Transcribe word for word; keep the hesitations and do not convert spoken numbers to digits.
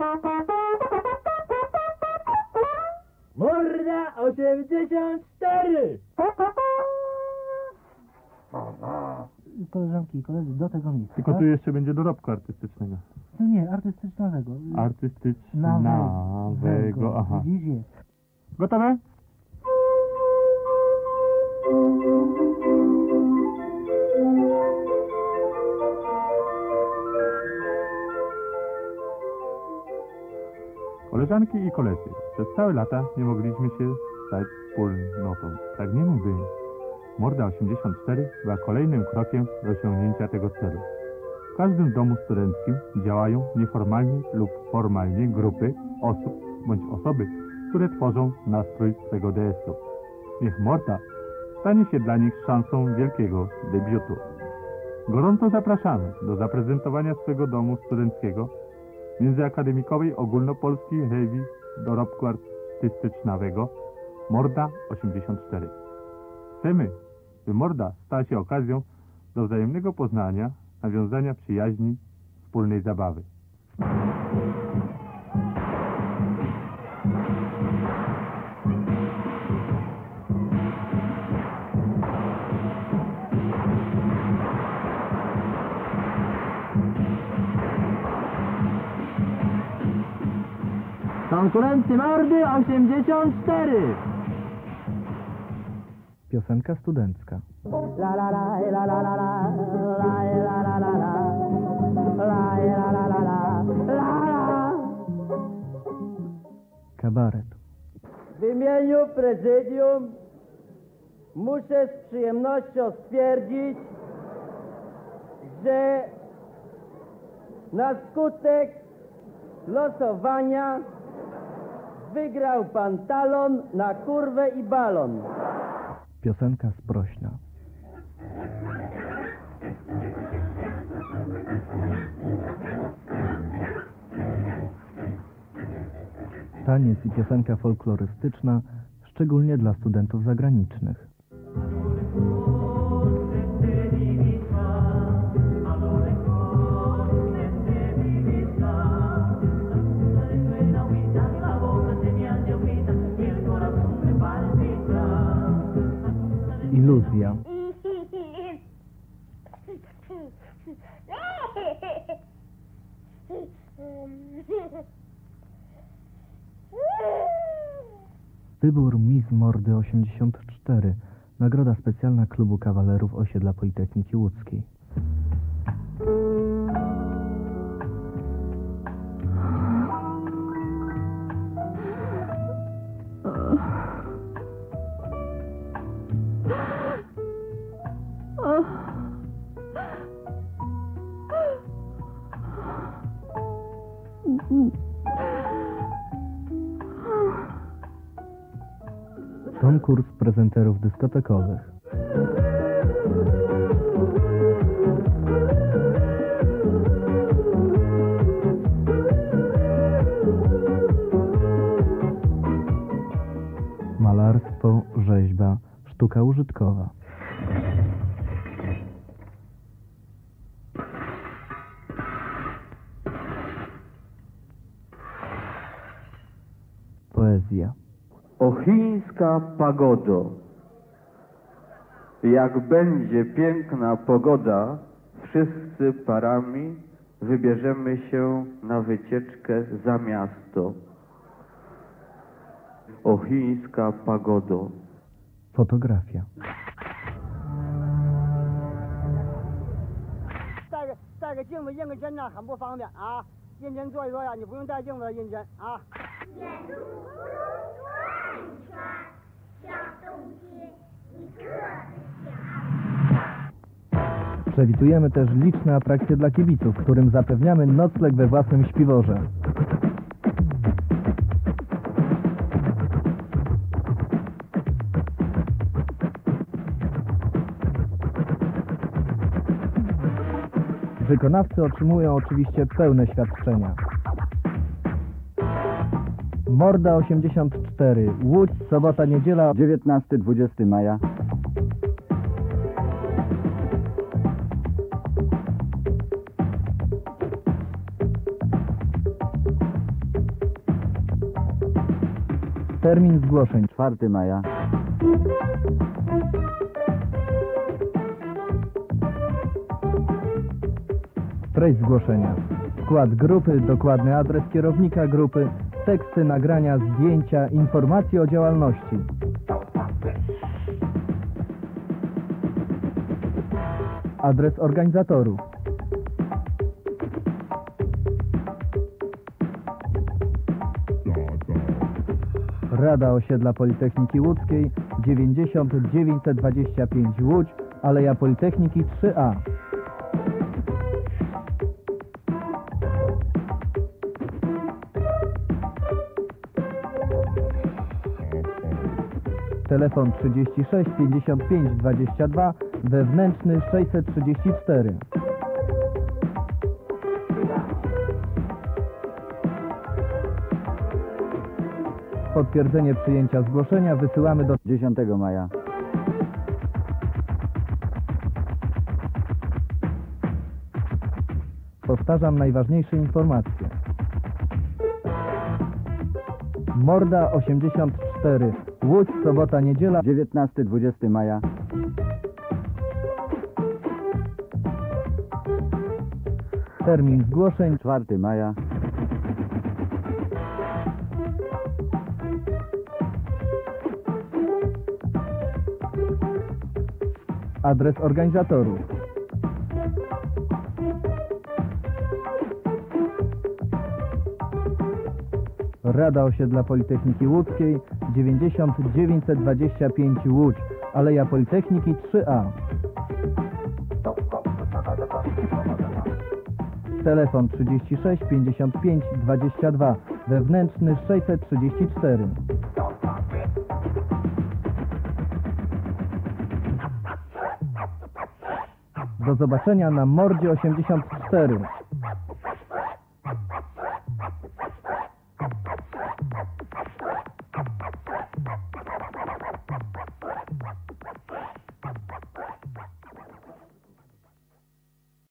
Morda osiemdziesiąt cztery! Koleżanki i koledzy, do tego miejsca. Tylko tu jeszcze będzie dorobku artystycznego. No nie, artystycznego. Artystycznego, aha. Widzisz, jest. Gotowe? Koleżanki i koledzy, przez całe lata nie mogliśmy się stać wspólnotą. Pragniemy, by Morda osiemdziesiąt cztery była kolejnym krokiem do osiągnięcia tego celu. W każdym domu studenckim działają nieformalnie lub formalnie grupy osób bądź osoby, które tworzą nastrój swego D S U. Niech Morda stanie się dla nich szansą wielkiego debiutu. Gorąco zapraszamy do zaprezentowania swego domu studenckiego międzyakademikowej ogólnopolskiej rewii dorobku artystycznego Morda osiemdziesiąt cztery. Chcemy, by Morda stała się okazją do wzajemnego poznania, nawiązania przyjaźni, wspólnej zabawy. Konkurencji Mordy osiemdziesiąt cztery! Piosenka studencka. La la la la la la la la la la la la la la la la la. Kabaret. W imieniu prezydium muszę z przyjemnością stwierdzić, że na skutek losowania wygrał pan talon na kurwę i balon. Piosenka sprośna. Taniec i piosenka folklorystyczna, szczególnie dla studentów zagranicznych. Iluzja. Wybór Miss Mordy osiemdziesiąt cztery. Nagroda specjalna Klubu Kawalerów Osiedla Politechniki Łódzkiej. Konkurs prezenterów dyskotekowych. Malarstwo, rzeźba, sztuka użytkowa. Poezja. O chińska pagodo, jak będzie piękna pogoda, wszyscy parami wybierzemy się na wycieczkę za miasto. O chińska pagodo. Fotografia. 带个带个镜子印个针呐，很不方便啊。印针做一做呀，你不用带镜子印针啊。 Przewidujemy też liczne atrakcje dla kibiców, którym zapewniamy nocleg we własnym śpiworze. Wykonawcy otrzymują oczywiście pełne świadczenia. Morda osiemdziesiąt cztery, Łódź, sobota, niedziela, dziewiętnastego do dwudziestego maja. Termin zgłoszeń czwartego maja. Treść zgłoszenia. Skład grupy, dokładny adres kierownika grupy, teksty, nagrania, zdjęcia, informacje o działalności. Adres organizatorów. Rada Osiedla Politechniki Łódzkiej dziewięćdziesiąt dziewięćset dwadzieścia pięć Łódź, Aleja Politechniki trzy A. Telefon trzydzieści sześć pięćdziesiąt pięć dwadzieścia dwa, wewnętrzny sześćset trzydzieści cztery. Potwierdzenie przyjęcia zgłoszenia wysyłamy do dziesiątego maja. Powtarzam najważniejsze informacje. Morda osiemdziesiąt cztery, Łódź, sobota, niedziela, dziewiętnastego dwudziestego maja. termin zgłoszeń, czwartego maja. adres organizatorów. Rada Osiedla Politechniki Łódzkiej dziewięćdziesiąt dziewięćset dwadzieścia pięć Łódź, Aleja Politechniki trzy A. Telefon trzydzieści sześć pięćdziesiąt pięć dwadzieścia dwa, wewnętrzny sześćset trzydzieści cztery. Do zobaczenia na Mordzie osiemdziesiąt cztery.